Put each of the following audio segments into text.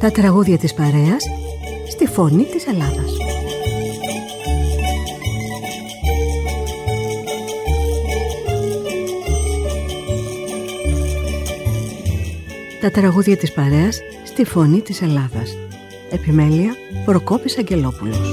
Τα τραγούδια της παρέας στη φωνή της Ελλάδας. Τα τραγούδια της παρέας στη φωνή της Ελλάδας. Επιμέλεια Προκόπης Αγγελόπουλος.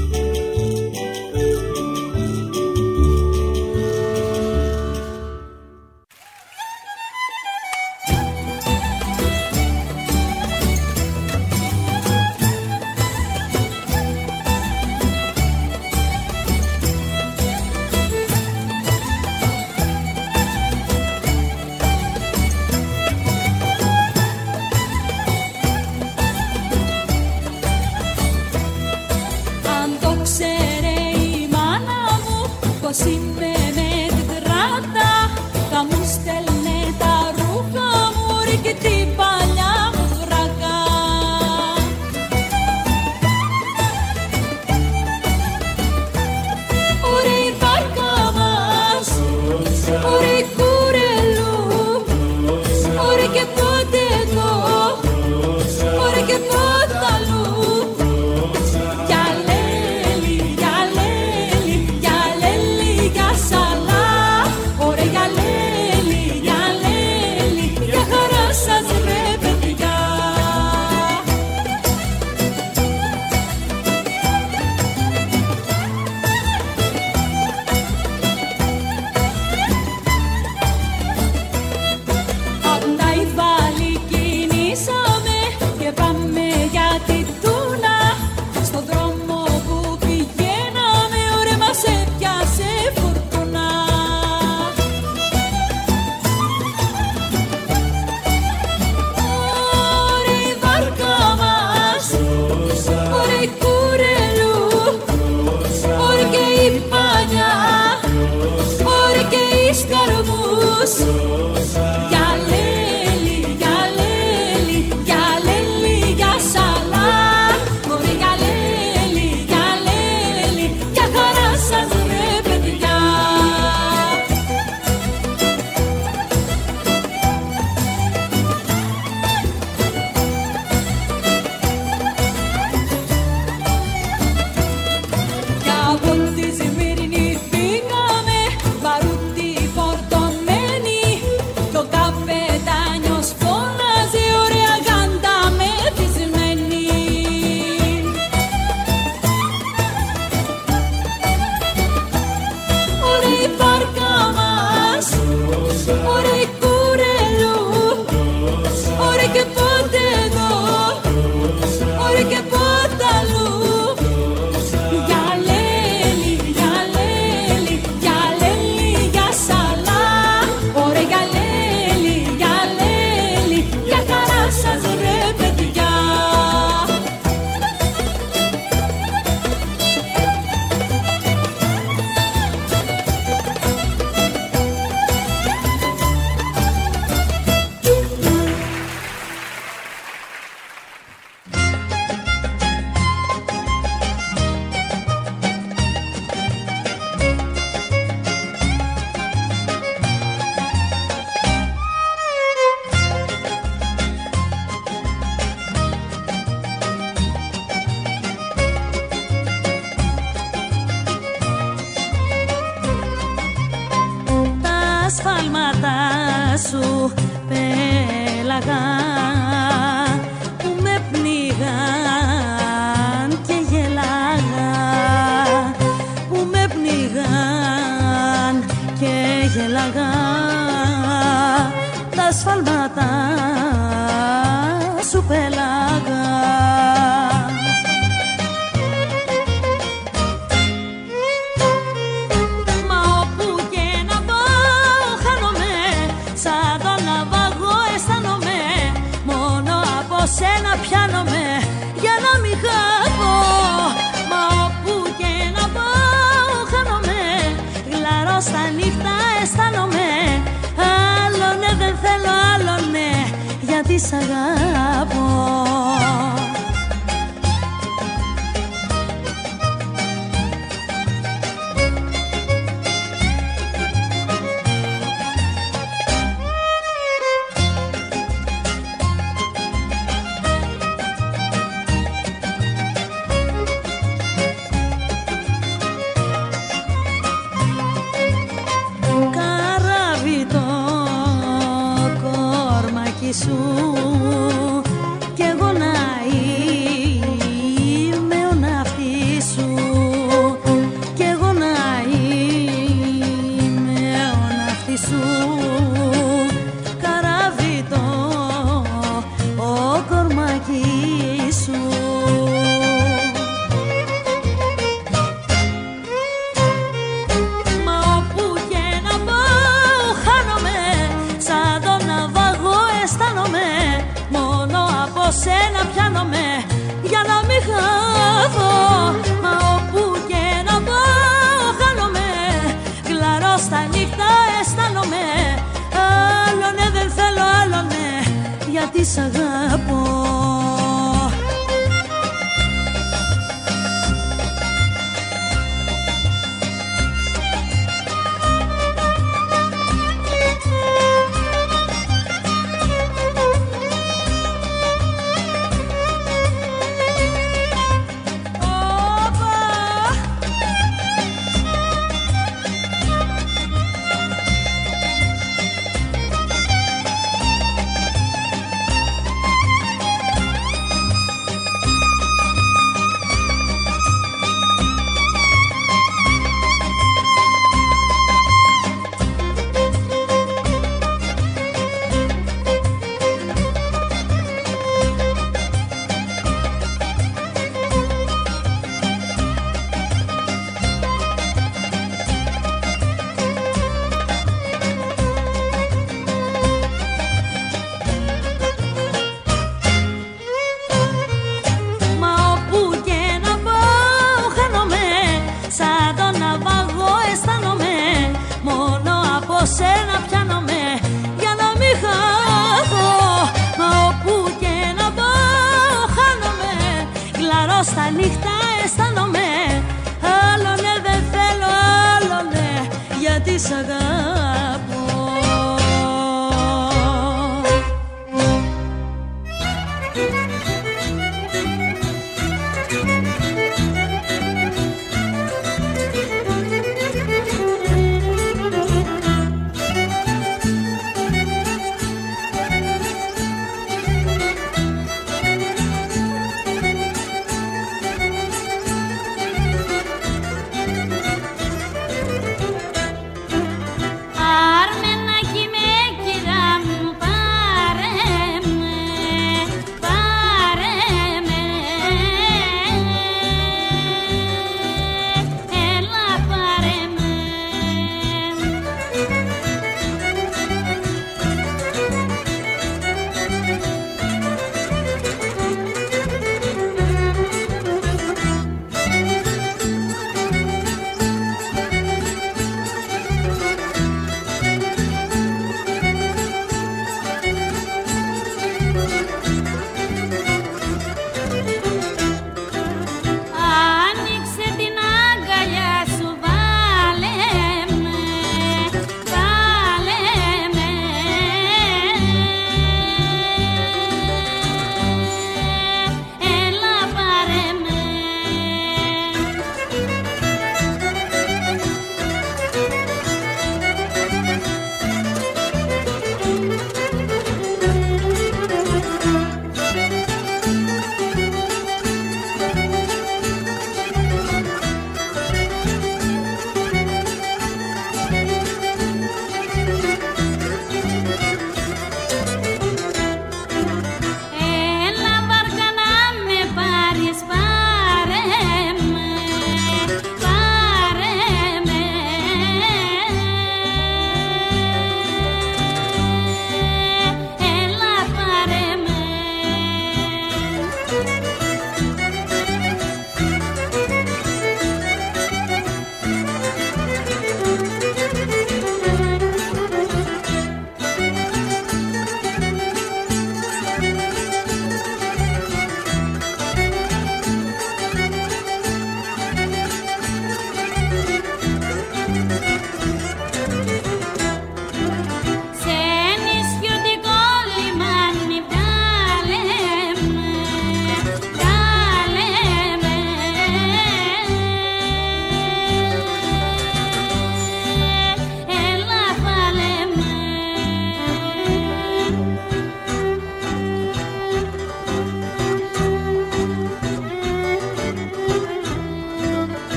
Σ' αγαπώ. μην χαθώ. Μα όπου και να πάω χάνομαι, κλαρώ στα νύχτα αισθάνομαι. Άλλο ναι δεν θέλω, άλλο ναι, γιατί σ' αγαπώ. Σένα πιάνομαι για να μην χαθώ. Μα όπου και να πάω χάνομαι, κλαρώ στα νύχτα αισθάνομαι. Άλλο ναι δεν θέλω, άλλο ναι, γιατί σ' αγαπώ.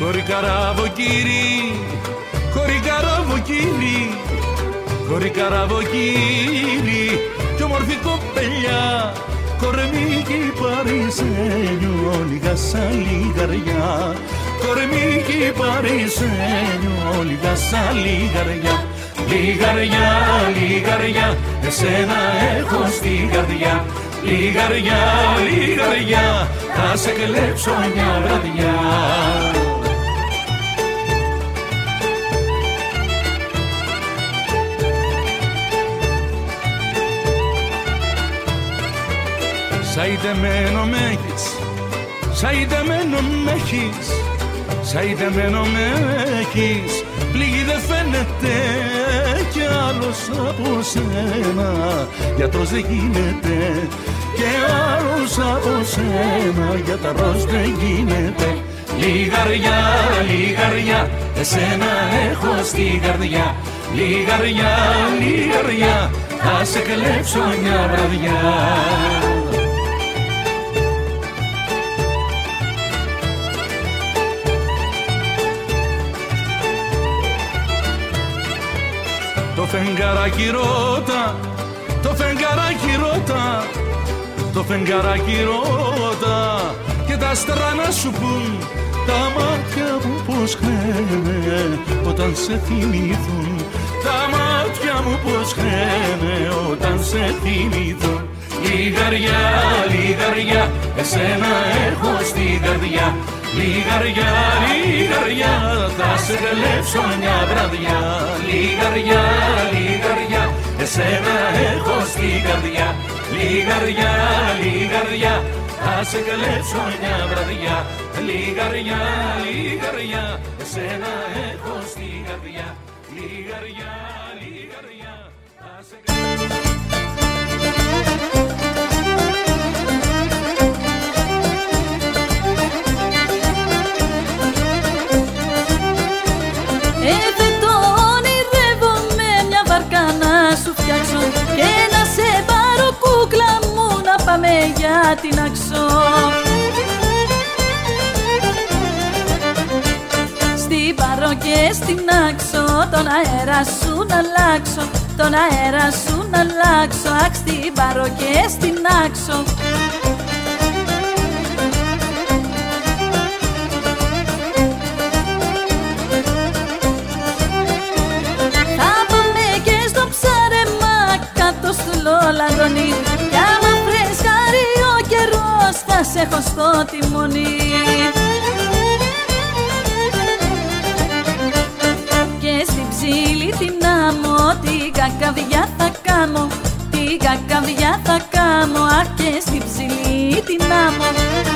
Κορί καραβοκύρι, κορί καραβοκύρι, κορί καραβοκύρι κι όμορφη κοπελιά, κορμίκι παρισένιο, λίγα σαν λιγαριά, κορμίκι παρισένιο, λίγα σαν λιγαριά. Λιγαριά, λιγαριά, εσένα έχω στην καρδιά. Λιγαριά, λιγαριά, θα σε κλέψω μια βραδιά. Σαϊδεμένο μ' έχεις, σαϊδεμένο μ' έχεις, σαϊδεμένο μ' έχεις, πληγή δεν φαίνεται κι άλλος από σένα, γιατρός δεν γίνεται κι άλλος από σένα, γιατρός δεν γίνεται. Λιγαριά, λιγαριά, εσένα έχω στην καρδιά. Λιγαριά, λιγαριά, θα σε κλέψω μια βραδιά. Το φεγγαράκι ρώτα, το φεγγαράκι ρώτα, το φεγγαράκι ρώτα και τα άστρα να σου πουν τα μάτια μου πως κλαίνε όταν σε θυμηθούν. Τα μάτια μου πως κλαίνε όταν σε θυμηθούν. Λιγαριά, λιγαριά, εσένα έχω στην καρδιά. Λιγαριά, λιγαριά, θα σε κλέψω μια βραδιά. Λιγαριά, λιγαριά, εσένα έχω στην καρδιά. Λιγαριά, λιγαριά, θα σε κλέψω μια βραδιά. Λιγαριά, λιγαριά, εσένα έχω στην καρδιά. Λιγαριά, λιγαριά, θα σε κλέψω. Δεν το ονειρεύομαι μια βάρκα να σου φτιάξω και να σε πάρω κούκλα μου να πάμε για την Άξο. Στην πάρω και στην Άξο, τον αέρα σου να αλλάξω, τον αέρα σου να αλλάξω. Αχ, στην πάρω και στην Άξο. Λαδονί, κι άμα φρεσκάρει ο καιρός θα σε έχω στο τιμόνι. Και στην ψήλη την άμμο, την κακαβιά θα κάμω, την κακαβιά θα κάμω. Αχ, και στην ψήλη την άμμο.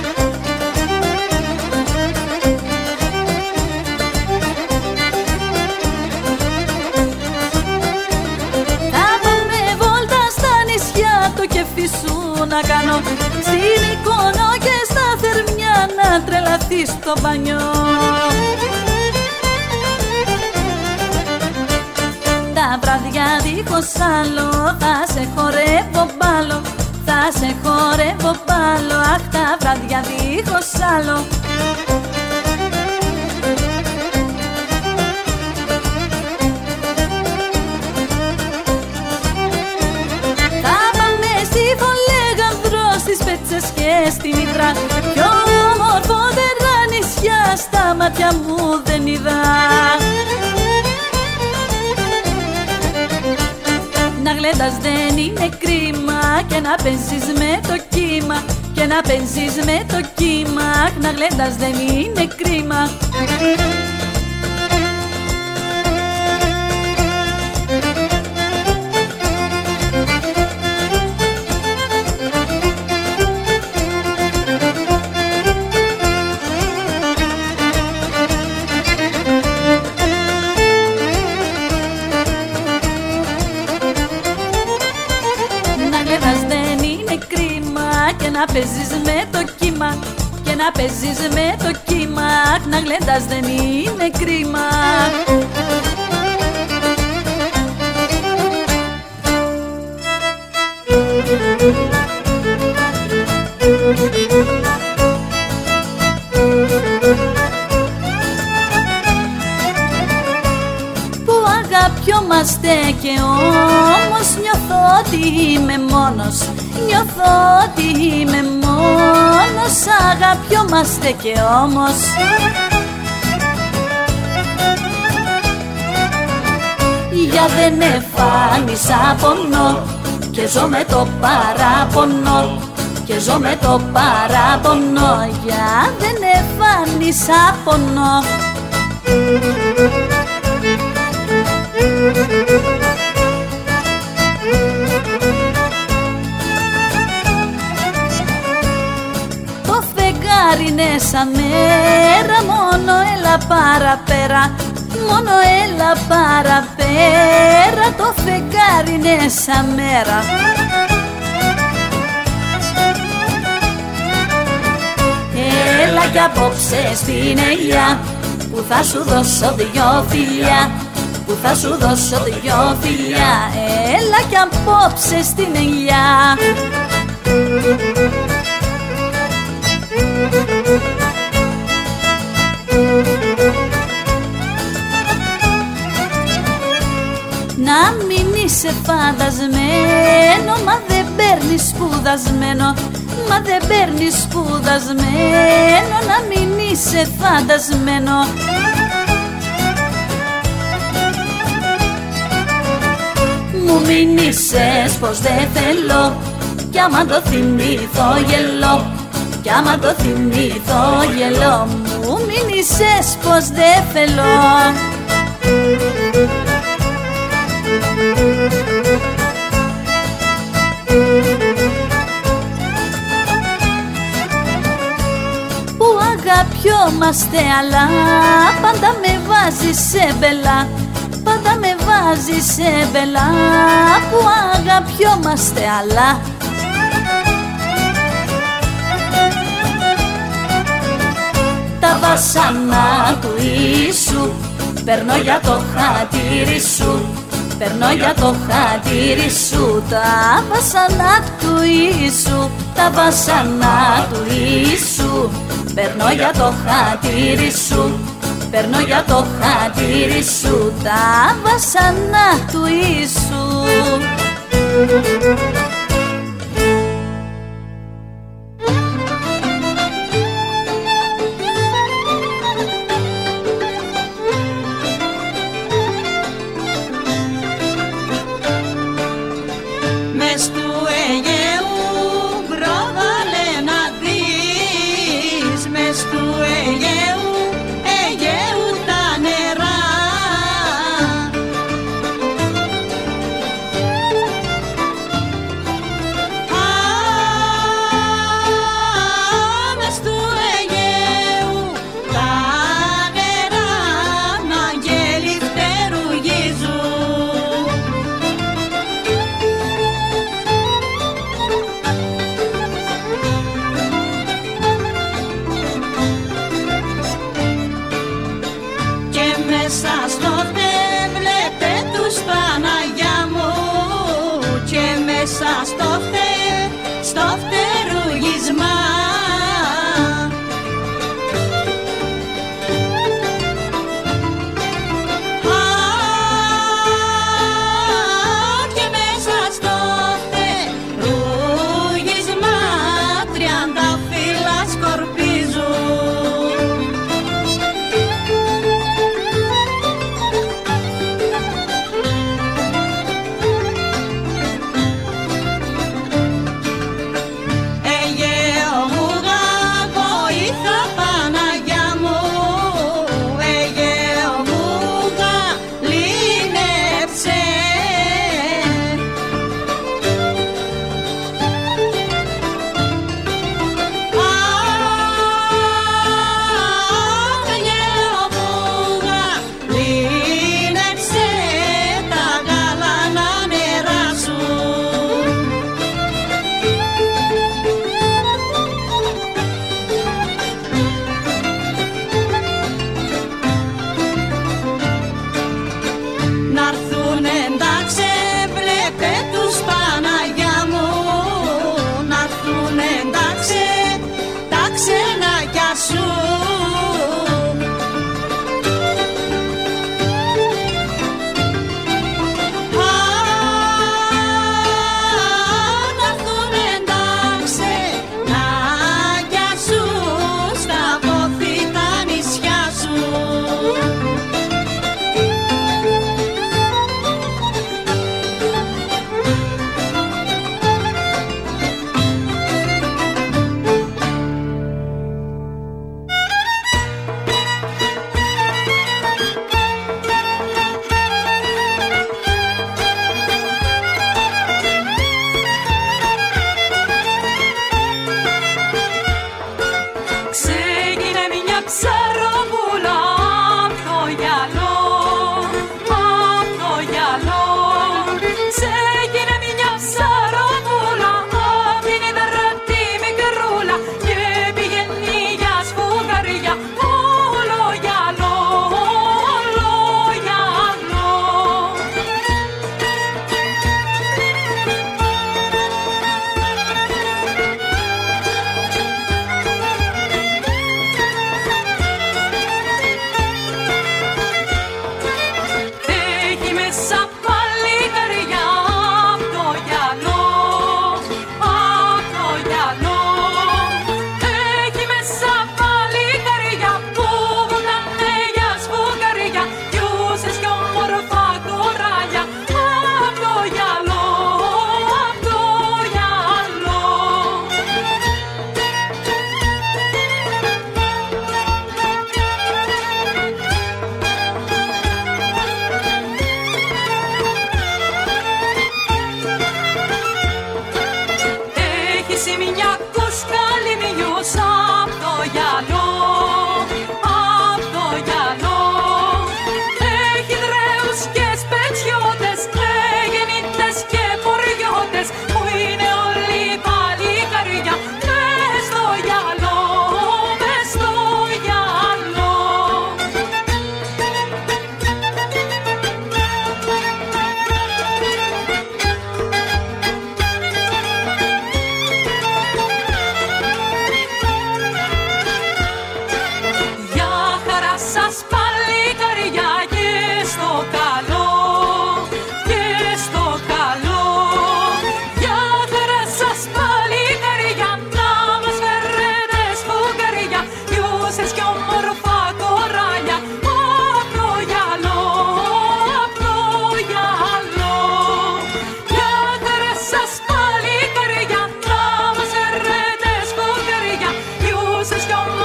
Το κέφι σου να κάνω στην εικόνα και στα θερμιά να τρελαθείς στο μπανιό. Τα βράδια δίχως άλλο θα σε χορεύω μπάλο, θα σε χορεύω μπάλο. Αχ, τα βράδια δίχως άλλο. Στις Πέτσες και στην Ιδρά, πιο ομορφότερα νησιά στα μάτια μου δεν είδα. Να γλέντας δεν είναι κρίμα και να παίζεις με το κύμα, και να παίζεις με το κύμα. Να γλέντας δεν είναι κρίμα. Και να παίζεις με το κύμα, και να παίζεις με το κύμα. Να γλέντας δεν είναι κρίμα. αγαπιόμαστε και όμως νιώθω ότι είμαι μόνος. Νιώθω ότι είμαι μόνος. Αγαπιόμαστε και όμως για δεν εμφάνισα πονώ και ζω με το παράπονο. Και ζω με το παράπονο για δεν εμφάνισα πονώ. Το φεγγάρι είναι σαν μέρα, μόνο έλα παραπέρα. Μόνο έλα παραπέρα, το φεγγάρι είναι σαν μέρα. Έλα κι απόψε στην ελιά, που θα σου δώσω δυο φιλιά. Που θα σου δώσω δυο φιλιά. Έλα κι απόψε στην ελιά. Να μην είσαι φαντασμένο, μα δεν παίρνεις σπουδασμένο. Μα δεν παίρνεις σπουδασμένο, να μην είσαι φαντασμένο. Μου μείνησες πως δεν θέλω, κι άμα το θυμηθώ γελώ. Κι άμα το θυμηθώ γελώ. Μου μείνησες πως δεν θέλω. Που αγαπιόμαστε αλλά πάντα με βάζεις σε μπελά. Πάντα με βάζεις σε μπελά. Που αγαπιόμαστε αλλά τα βασανά του Ιησού παίρνω για το χατήρι σου. Παίρνω για το χατήρι σου. Τα βασανά του Ιησού. Τα βασανά του Ιησού παίρνω για το χατήρι σου. Παίρνω για το χατήρι σου. Τα βασανά του Ιησού. Μες του Αιγαίου προβάλλε να δεις. Μες του Αιγαίου τα νερά. Μες του Αιγαίου τα νερά να αγγέλοι φτερουγίζουν. Μέσα στο θε βλέπε τους Παναγιά μου. Και μέσα στο θε, στο φτερουγισμά. Και μέσα στο φτερουγισμά 30 φύλλα σκορπίζουν.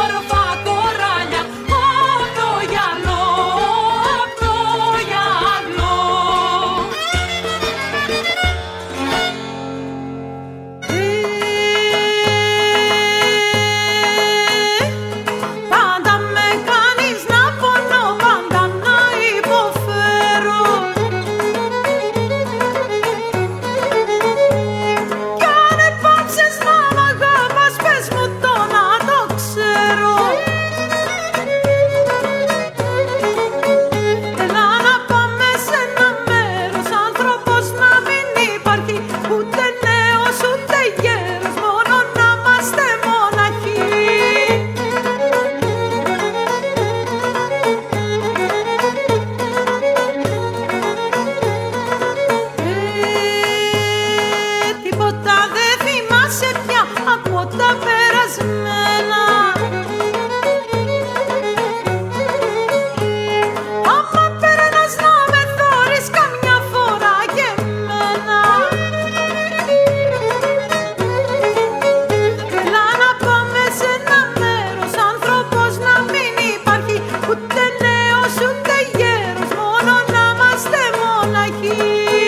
όμορφα κοράλια απ' το γυαλό, απ' το γυαλό. Πάντα με κάνεις να πονώ, πάντα να υποφέρω. Κι αν επάψες να μ' αγάπας, πες μου το να το ξέρω. Έλα να πάμε σε ένα μέρος, άνθρωπος να μην υπάρχει, ούτε νέος ούτε γέρος, μόνο να είμαστε μοναχοί. Τίποτα δεν θυμάσαι πια από τα περασμένα. Άμα περνάς να με θωρείς καμιά φορά και εμένα. Έλα να πάμε σε ένα μέρος, άνθρωπος να μην υπάρχει, ούτε νέος ούτε γέρος, μόνο να είμαστε μοναχοί.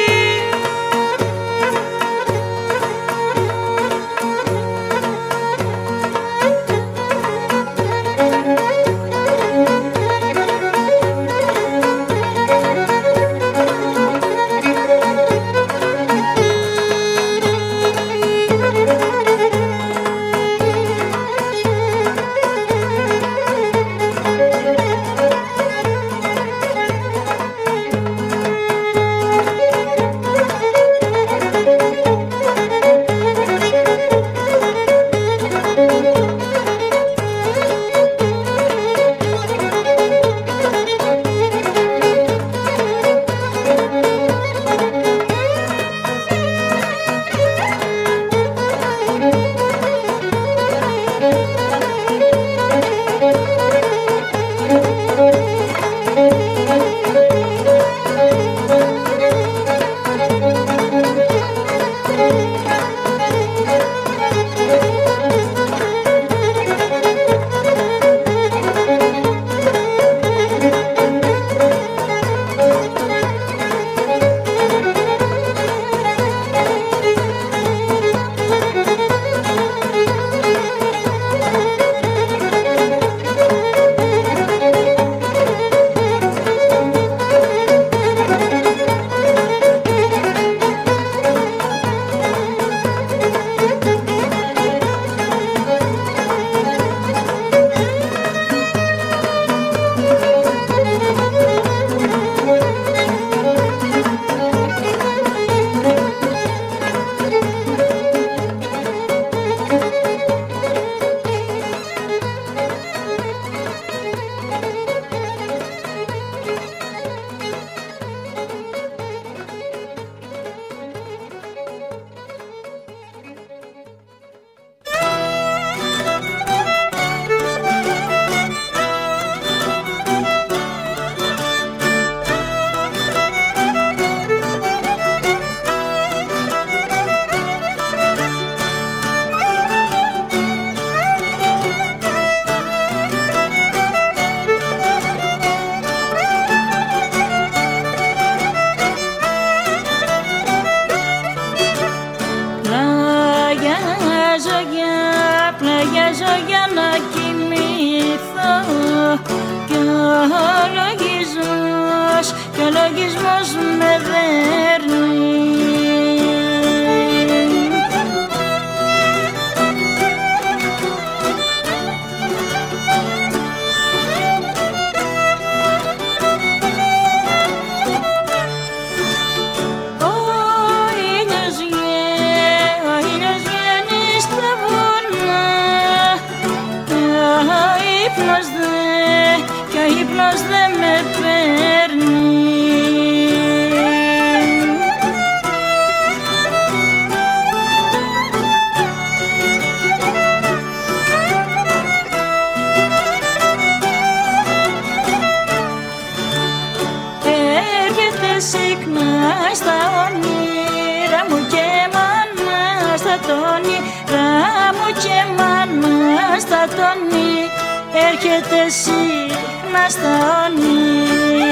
Πλαγιάζω για να κοιμηθώ κι ο λογισμός με δέρνει. Κι ο ύπνος δεν με παίρνει. Έρχεται συχνά στα όνειρα μου και μ' αναστατώνει, μου και μ' αναστατώνει. έρχεται συχνά στα όνει.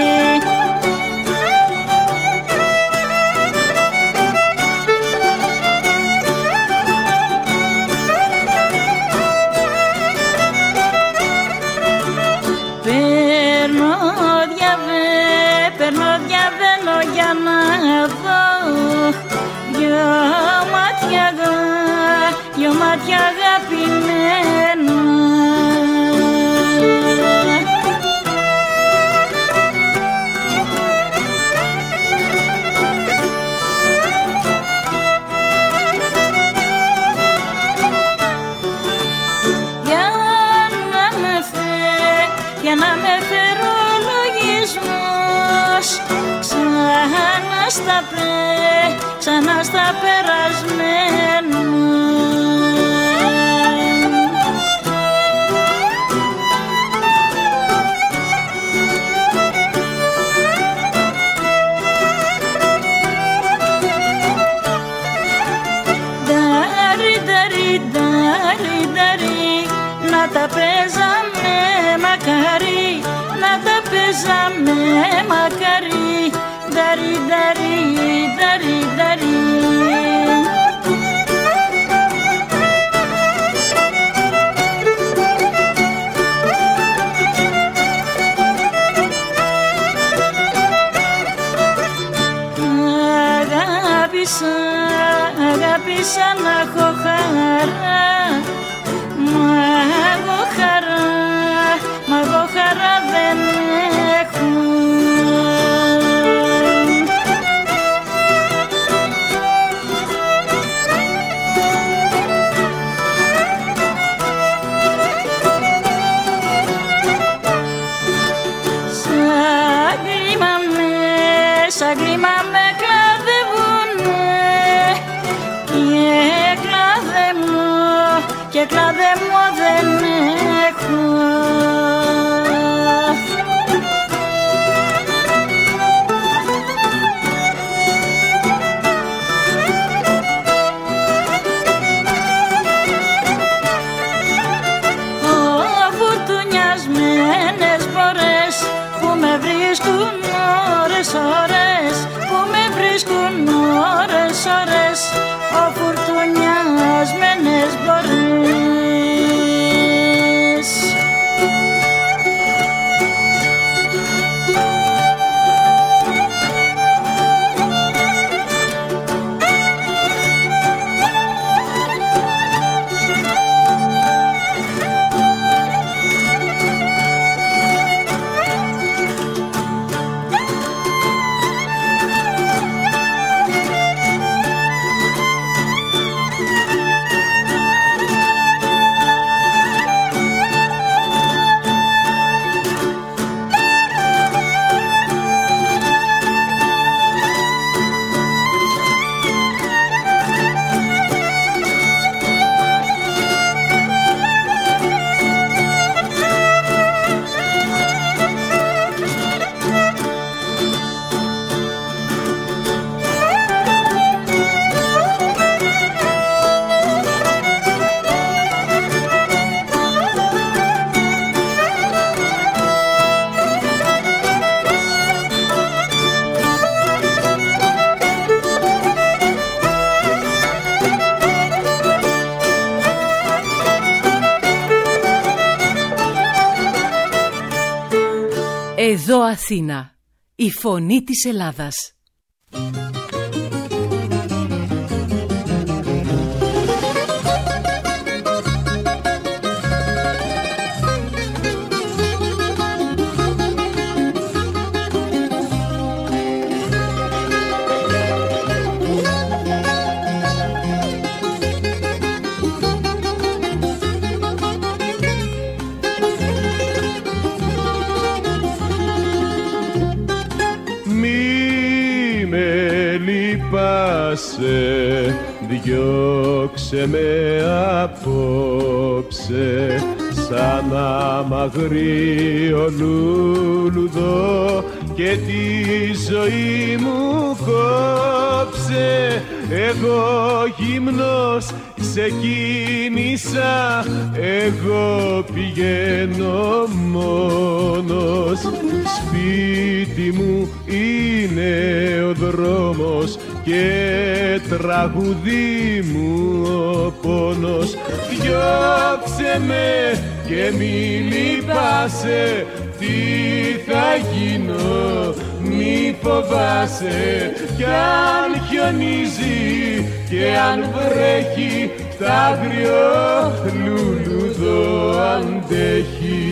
Παίρνω διαβαίνω για να δω δυο μάτια αγαπημένα. Για να με φέρω λογισμός ξανά στα περασμένα. Νταρι, να τα παίζαμε μακάρι, να τα παίζαμε μακάρι. Νταρι. Αγάπησα να έχω χαρά, μα εγώ χαρά δεν έχω. Σαν κλίμα με κλαδεύουνε και κλάδε μου δεν έχω. Φουρτουνιασμένες μπορές που με βρίσκουν ώρες, που με βρίσκουν ώρες, ο φουρτουνιασμένες μπορές. Εδώ Αθήνα, η φωνή της Ελλάδας. Διώξε με απόψε σαν αμαγρίο λουλουδό και τη ζωή μου κόψε. Εγώ γυμνός ξεκίνησα, εγώ πηγαίνω μόνος. Σπίτι μου είναι ο δρόμος και τραγουδί μου ο πόνος. Διώξε με και μη λυπάσαι, τι θα γίνω μη φοβάσαι. Κι αν χιονίζει και αν βρέχει, τ' άγριο λουλούδο αντέχει.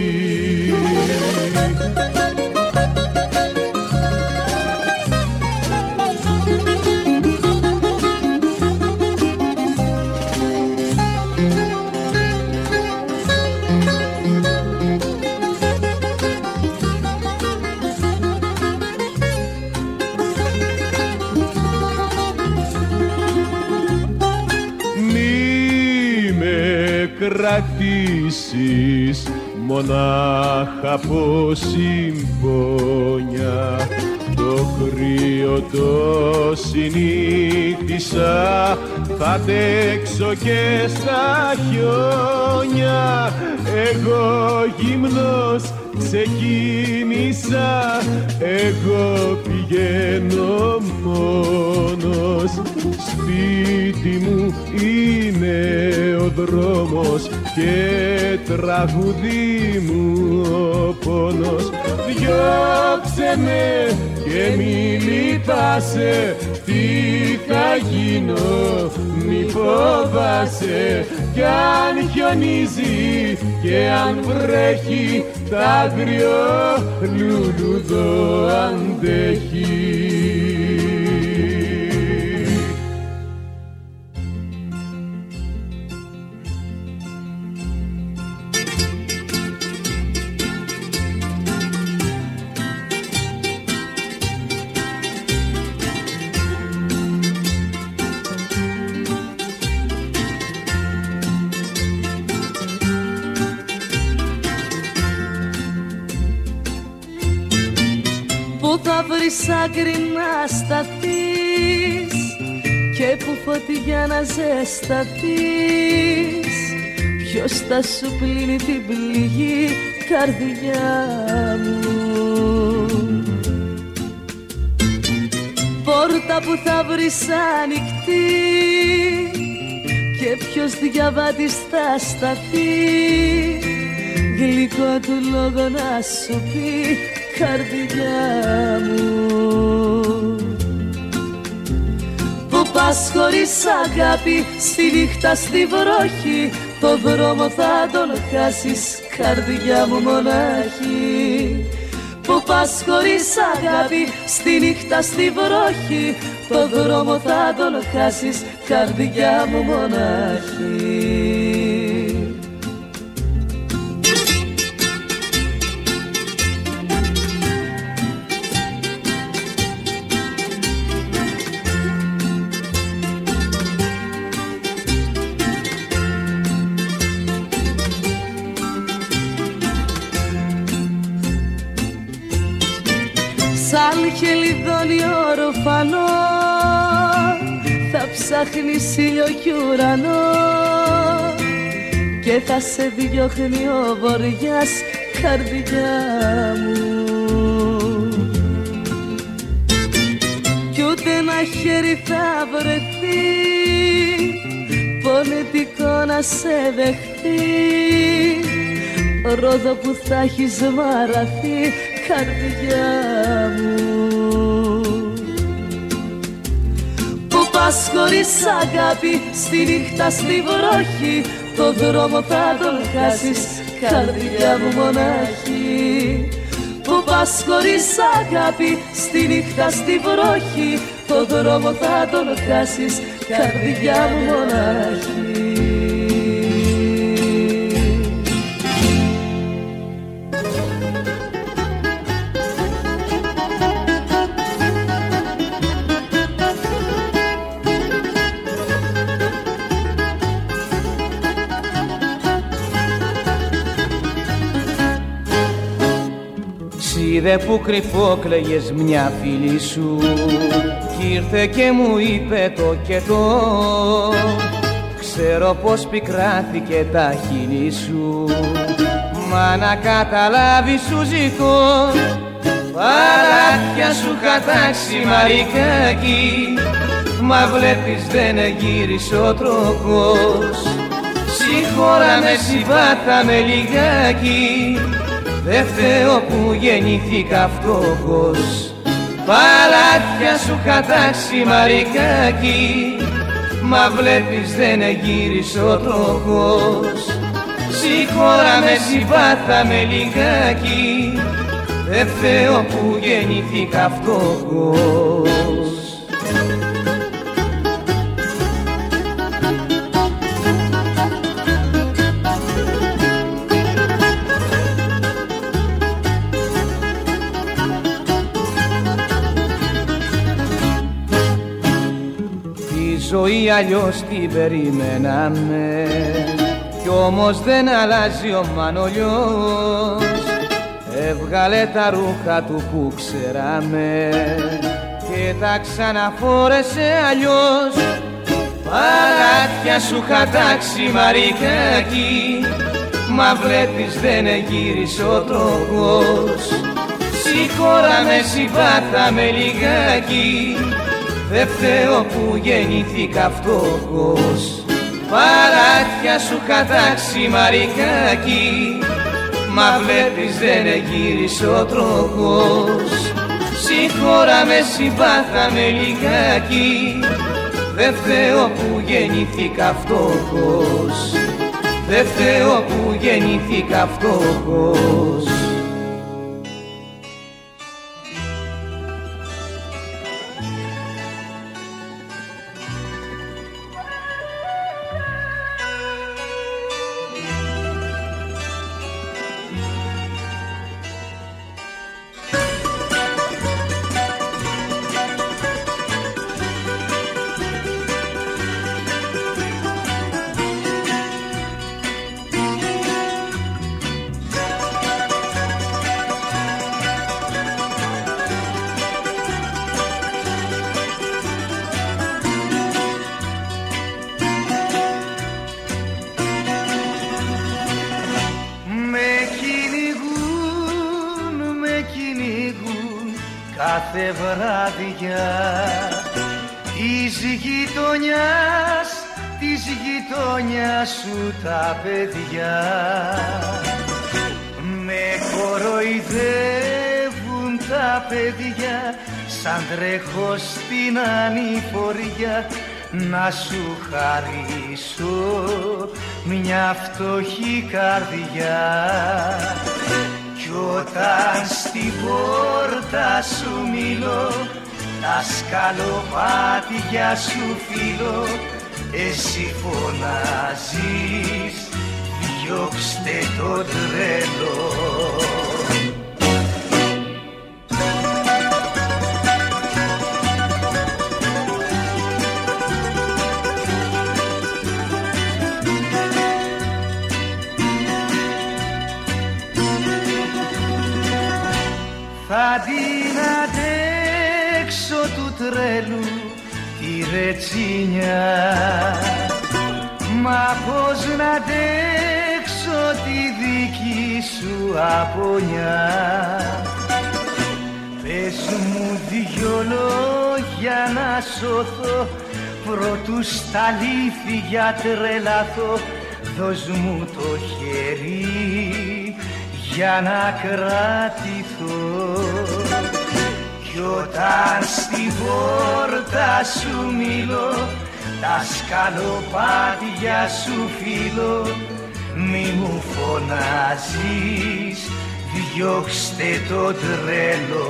Κρατήσεις μονάχα από συμπόνια, το κρύο το συνήθισα, θα αντέξω και στα χιόνια. Εγώ γυμνός ξεκίνησα, εγώ πηγαίνω μόνος. Σπίτι μου είναι ο δρόμος και τραγουδί μου ο πόνος. Διώξε με και μη λυπάσαι, τι θα γίνω μη φοβάσαι. Κι αν χιονίζει και αν βρέχει, τ' άγριο λουλούδο αντέχει. Πού θα βρεις άκρη να σταθείς και που φωτιά να ζεσταθείς? Ποιος θα σου πλύνει την πληγή, καρδιά μου? Πόρτα που θα βρεις ανοιχτή και ποιος διαβάτης θα σταθεί, γλυκό του λόγο να σου πει, καρδιά μου. Που πας χωρίς αγάπη, στη νύχτα στη βροχή, το δρόμο θα τον χάσεις, καρδιά μου μονάχη. Που πας χωρίς αγάπη, στη νύχτα στη βροχή, το δρόμο θα τον χάσεις, καρδιά μου μονάχη. Σαν χελιδόνι ορφανό θα ψάχνεις ήλιο κι ουρανό και θα σε διώχνει ο βοριάς, καρδιά μου. Κι ούτε ένα χέρι θα βρεθεί πονετικό να σε δεχθεί, ρόδο που θα έχεις μαραθεί, καρδιά μου. Που πας χωρίς αγάπη, στη νύχτα στη βροχή, το δρόμο θα τον χάσεις, καρδιά μου μονάχη. Που πας χωρίς αγάπη, στη νύχτα στη βροχή, το δρόμο θα τον χάσεις, καρδιά μου μονάχη. Είδε που κρυφό κλαίγες μια φίλη σου κι ήρθε και μου είπε το και το. ξέρω πως πικράθηκε τα χείλη σου, μα να καταλάβεις σου ζητώ, παλάτια σου κατάξει μαρικάκι, μα βλέπεις δεν γύρισε ο τροχός. Συγχώρα με, συμπάτα με λιγάκι, δε φταίω που γεννήθηκα φτωχός. Παλάτια σου κατάξει μαρικάκι, μα βλέπεις δεν γύρισε ο τροχός. Συγχώρα με, συμπάτα με λιγάκι, δε φταίω που γεννήθηκα φτωχός. Τη ζωή αλλιώς την περιμέναμε, κι όμως δεν αλλάζει ο Μανολιός. Έβγαλε τα ρούχα του που ξέραμε και τα ξαναφόρεσε αλλιώς. Παλάτια σου κατάξει μαρικάκι, μα βλέπεις δεν γύρισε ο τροχός. Συγχώρα με, συμπάτα με λιγάκι, δε φταίω που γεννήθηκα φτωχός. Παλάτια σου κατάξει μαρικάκι, μα βλέπεις δεν γύρισε ο τροχός. Συγχώρα με, συμπάθα με λιγάκι, δε φταίω που γεννήθηκα φτωχός. Δε φταίω που γεννήθηκα φτωχός. κάθε βράδια της γειτονιάς σου τα παιδιά με κοροϊδεύουν τα παιδιά σαν τρέχω στην ανηφοριά να σου χαρίσω μια φτωχή καρδιά. Κι όταν στην πόρτα σου μιλώ, τα σκαλοπάτια σου φίλω, εσύ φωνάζεις, διώξτε το τρέλο. Θα την αντέξω του τρέλου τη ρετσίνια, μα πώς να αντέξω τη δική σου απονιά. Πες μου δυο λόγια να σωθώ, πρώτου στα λύθια τρελαθώ. Δώσ' μου το χέρι για να κρατηθώ. Κι όταν στην πόρτα σου μιλώ, τα σκαλοπάτια σου φίλω, μη μου φωνάζεις, διώξτε το τρέλο.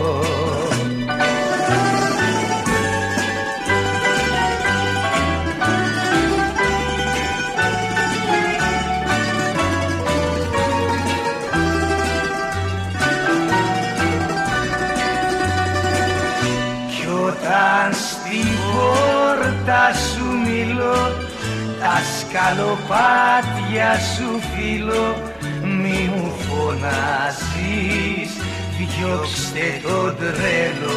Όταν στην πόρτα σου μιλώ, τα σκαλοπάτια σου φίλω, μη μου φωνάζεις, διώξτε το τρέλο.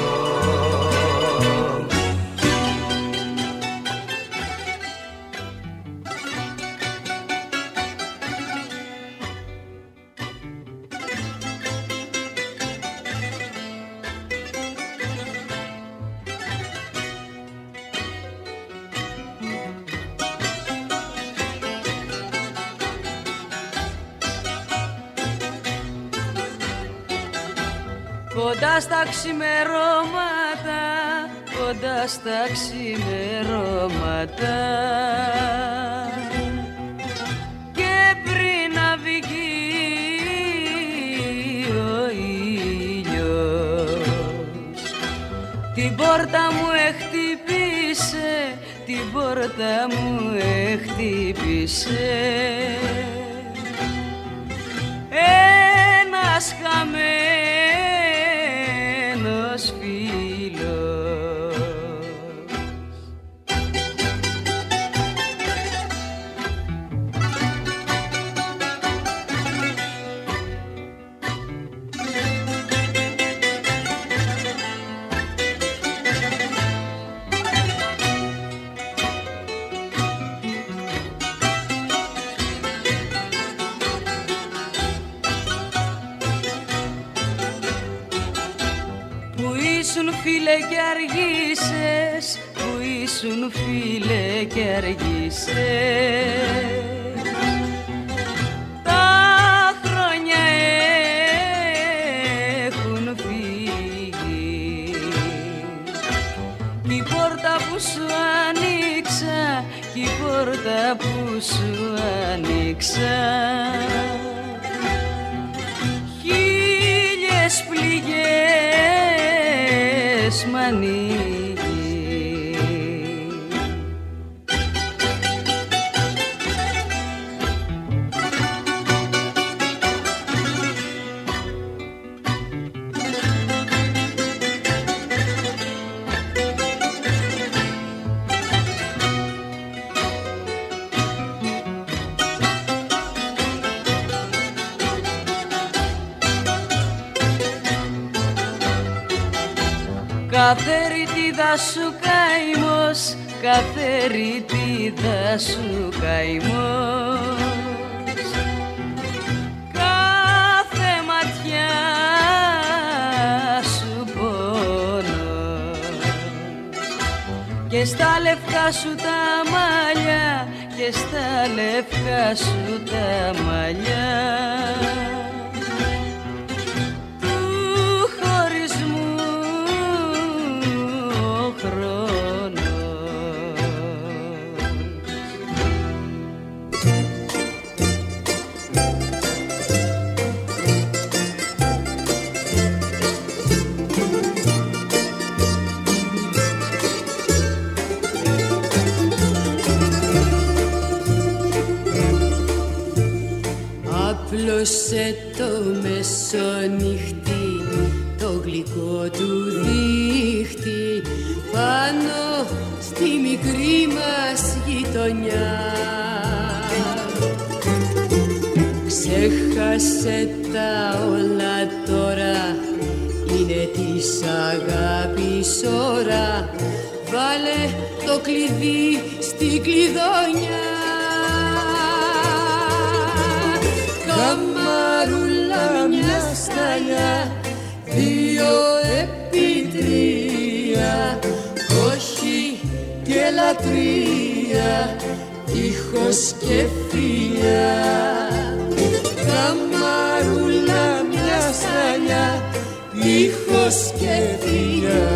κοντά στα ξημερώματα, κοντά στα ξημερώματα. Και πριν να βγει ο ήλιος, την πόρτα μου χτύπησε, την πόρτα μου χτύπησε ένας χαμένος φίλος. Φίλε και αργήσες, που ήσουν φίλε και αργήσες. Τα χρόνια έχουν φύγει, κι η πόρτα που σου άνοιξα, κι η πόρτα που σου άνοιξα, χίλιες πληγές μ' ανοίγει. Κάθε ρητίδα σου καημός, κάθε ρητίδα σου καημός, κάθε ματιά σου πόνος, και στα λευκά σου τα μαλλιά, και στα λευκά σου τα μαλλιά Απλώσε το μεσονύχτη, το γλυκό του δίχτυ, πάνω στη μικρή μας γειτονιά. Ξέχασε τα όλα τώρα, είναι της αγάπης ώρα, βάλε το κλειδί στην κλειδονιά. Καμαρούλα μια σταλιά, 2x3, όχι και λατρεία, τείχος και φιλιά. Καμαρούλα μια σταλιά, τείχος και φιλιά.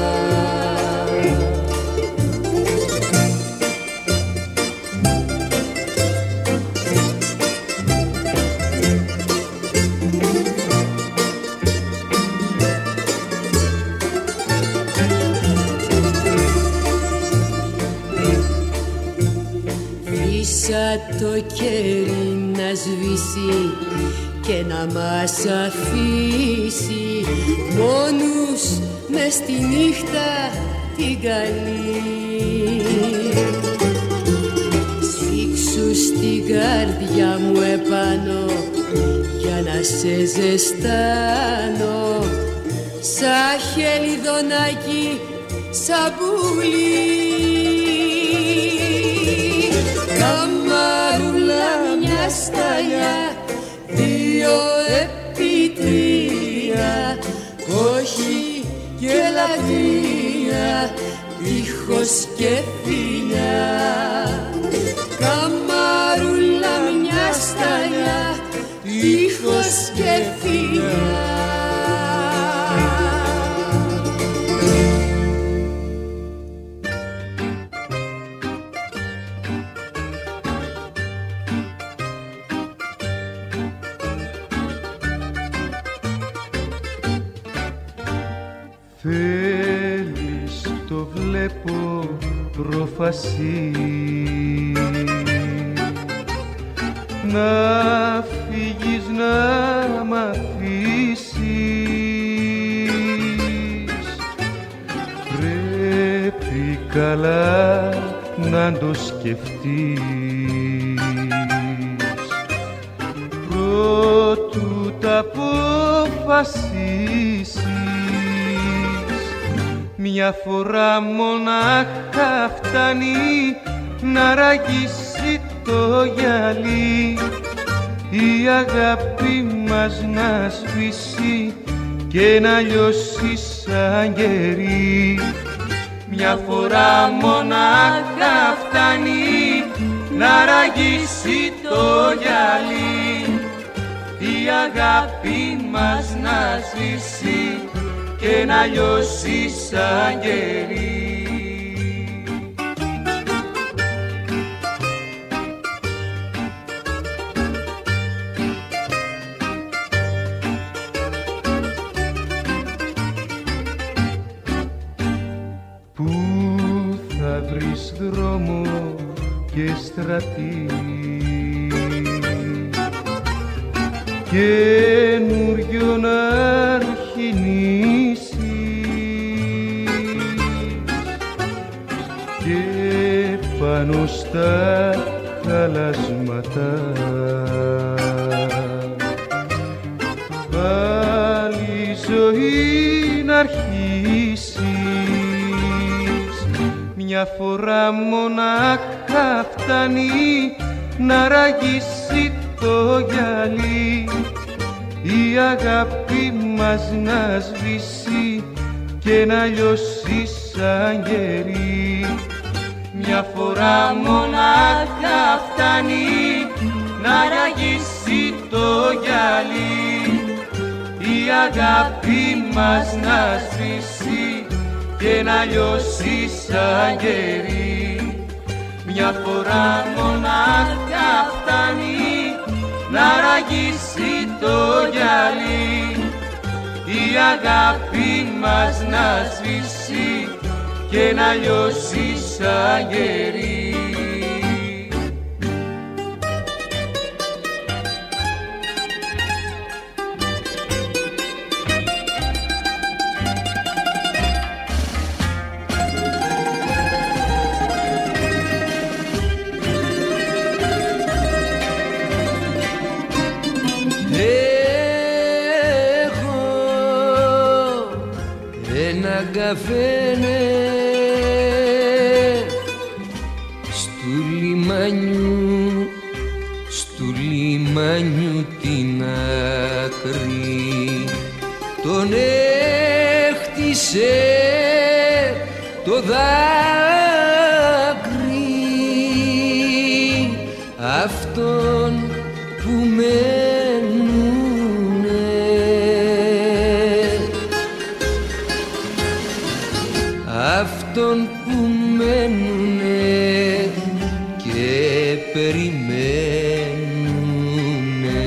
Το κέρι να σβήσει και να μας αφήσει μόνους μες στη νύχτα την καλή. Σφίξου στην καρδιά μου επάνω για να σε ζεστάνω, σαν χελιδονάκι, σαν πουλί. Καμαρούλα μια σταλιά, 2x3, κόχι και λατρεία, τείχος και φιλιά. Καμαρούλα μια σταλιά, τείχος και φιλιά. Θέλεις, το βλέπω προφασί, να φύγεις, να μ' αφήσεις. Πρέπει καλά να το σκεφτείς πρότου τα αποφασίσεις. Μια φορά μονάχα φτάνει να ραγίσει το γυαλί, η αγάπη μας να σβήσει και να λιώσει σαν κερί. Μια φορά μονάχα φτάνει να ραγίσει το γυαλί, η αγάπη μας να σβήσει και να λιώσει σαν κερί. Πού θα βρεις δρόμο και στρατή, καινούριο να αρχινήσεις, και πάνω στα χαλάσματα πάλι ζωή να αρχίσεις. Μια φορά μονάχα φτάνει να ραγίσει το γυαλί, η αγάπη μας να σβήσει και να λιώσει σαν κερί. Μια φορά μονάχα φτάνει να ραγίσει το γυαλί, η αγάπη μας να σβήσει και να λιώσει σαν κερί. Μια φορά μονάχα φτάνει να ραγίσει το γυαλί, η αγάπη μας να σβήσει και να λιώσει σαν κερί. Καφένε στου λιμάνιου την άκρη, τον έχτισε το δάκρυ αυτόν που αυτόν που μένουνε και περιμένουνε.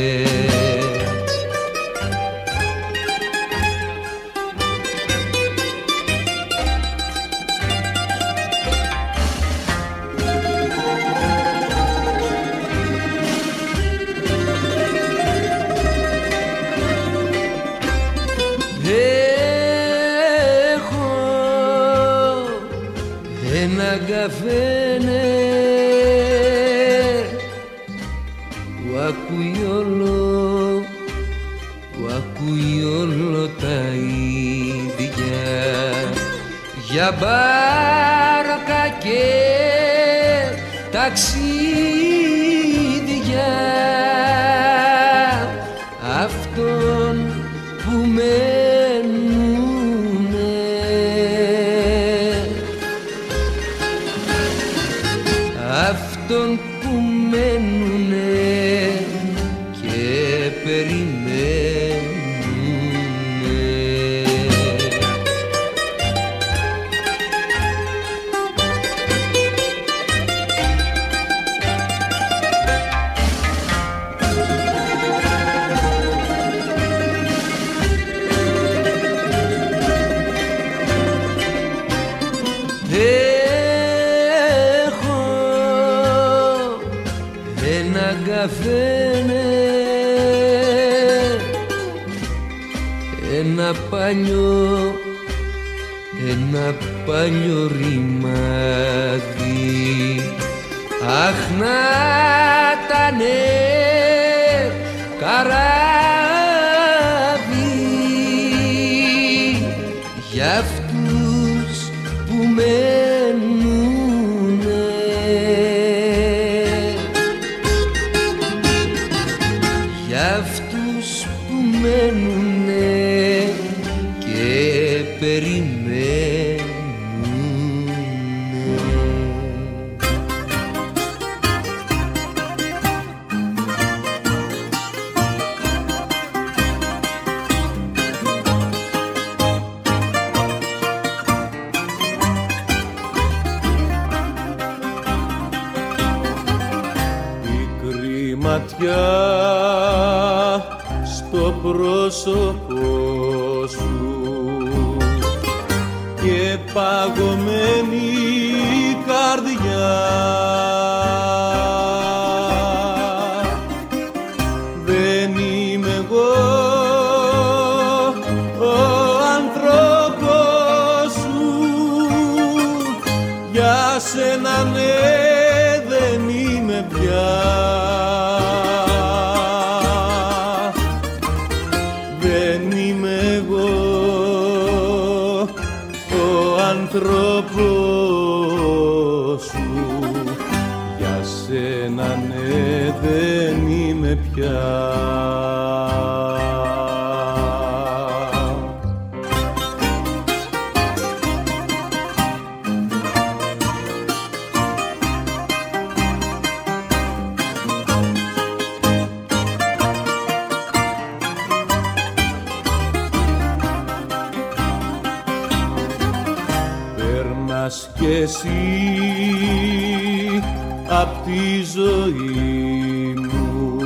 Καφένε που ακούει όλο τα ίδια, για μπάρκα και ταξίδια αυτόν που αυτόν που μένουνε και περιμένουνε. ένα παλιό ρημάδι. Αχ, να ήτανε καράβι για αυτούς που μένουνε, για αυτούς που μένουνε και περιμένουν. Στο πρόσωπό σου και παγωμένη καρδιά, δεν είμαι εγώ ο άνθρωπος σου, για σένα ναι δεν είμαι πια. Άνθρωπος σου, για σένα ναι δεν είμαι πια. Κι εσύ απ' τη ζωή μου,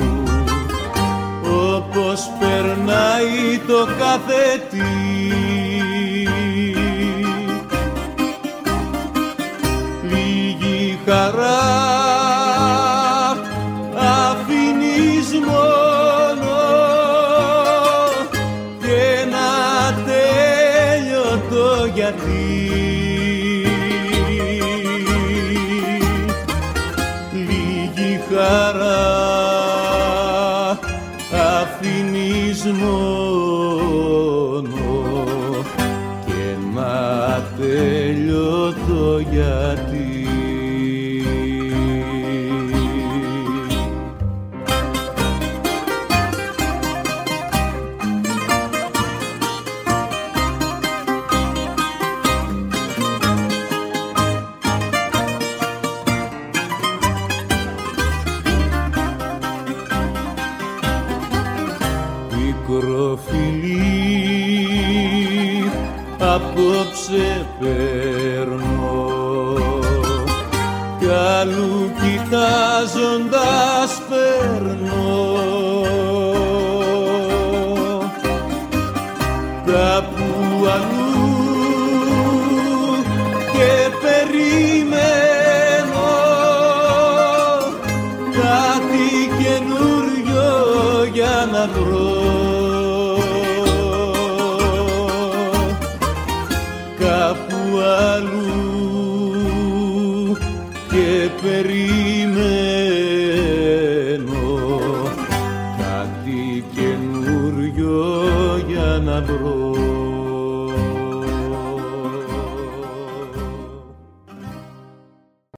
όπως περνάει το κάθε τι, λίγη χαρά αφήνεις μόνο και ένα τέλειωτο γιατί. Χαρά αφήνεις μόνο και να τέλειωτο γιατί. Μικροφιλή απόψε παίρνω κι αλλού κοιτάζοντας παίρνω, κάπου αλλού και περιμένω κάτι καινούριο για να βρω. Κάπου αλλού και περιμένω κάτι καινούριο για να βρω.